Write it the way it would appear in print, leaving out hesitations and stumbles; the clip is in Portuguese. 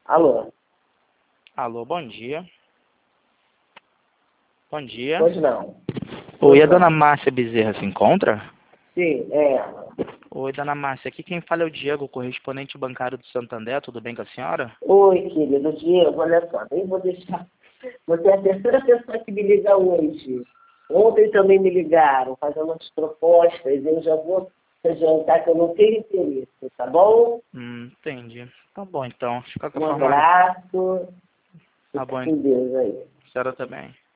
Alô? Alô, bom dia. Bom dia. Pois não. Oi, a dona Márcia Bezerra se encontra? Sim, é ela. Oi, dona Márcia, aqui quem fala é o Diego, correspondente bancário do Santander, tudo bem com a senhora? Oi, querido Diego, olha só, nem vou deixar. Você é a terceira pessoa que me liga hoje. Ontem também me ligaram, fazendo umas propostas, eu já vou adiantar que eu não tenho interesse, tá bom? Entendi. Tá bom, então. De qualquer Um forma, abraço. tá Fica bom. com Deus aí. A senhora também.